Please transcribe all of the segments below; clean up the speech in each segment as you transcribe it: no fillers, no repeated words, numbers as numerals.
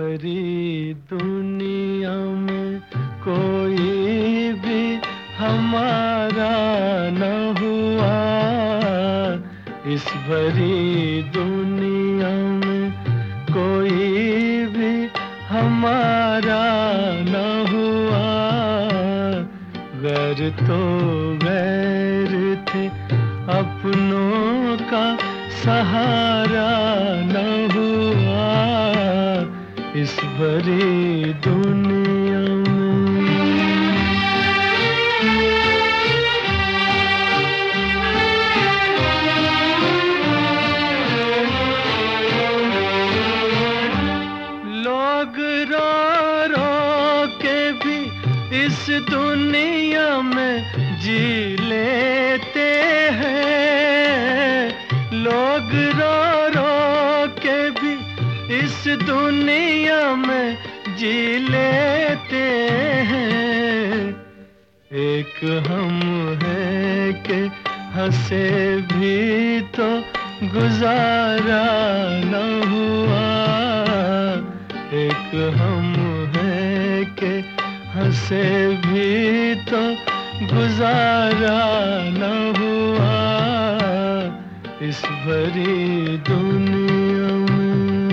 भरी दुनिया में कोई भी हमारा न हुआ। इस भरी दुनिया में कोई भी हमारा न हुआ। गैर तो गैर थे, अपनों का सहारा न हुआ। इस भरी दुनिया में लोग रो रो के भी इस दुनिया में जी लेते हैं। लोग रो रो के भी इस दुनिया में जी लेते हैं। एक हम हैं कि हंसे भी तो गुजारा न हुआ। एक हम हैं कि हंसे भी तो गुजारा न हुआ। इस भरी दुनिया में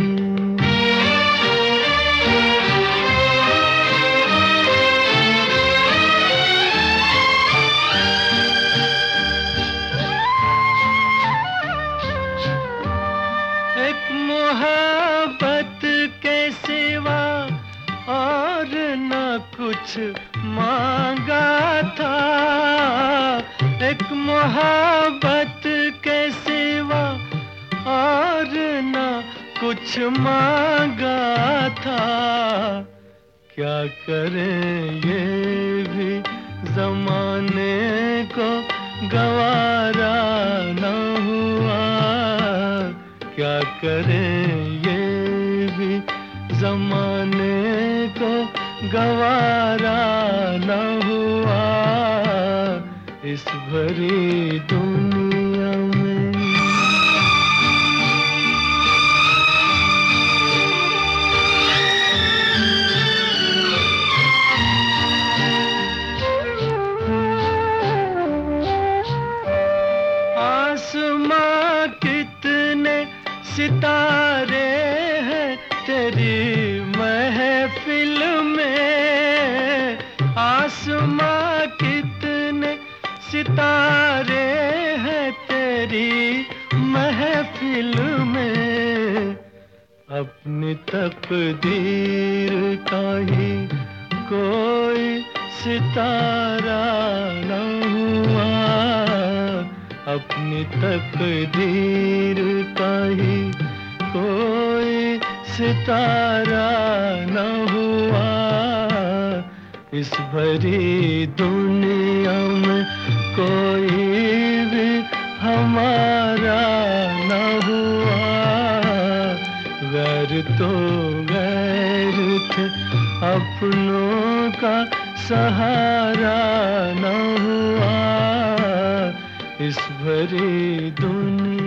एक मोहब्बत के सिवा और न कुछ मांगा था। एक मोहब्बत के सिवा और न कुछ मांगा था। क्या करें ये भी जमाने को गवारा न हुआ। क्या करें ये भी जमाने को गवारा न हुआ। इस भरी दुनिया में आसमां कितने सितारे हैं तेरी महफिल में। आसमां कितने सितारे हैं तेरी महफिल में। अपनी तकदीर का ही कोई सितारा न हुआ। अपनी तकदीर का ही कोई सितारा न हुआ। इस भरी दुनिया में कोई भी हमारा न हुआ। गैर तो गैर थे, अपनों का सहारा न हुआ। इस भरी दुनिया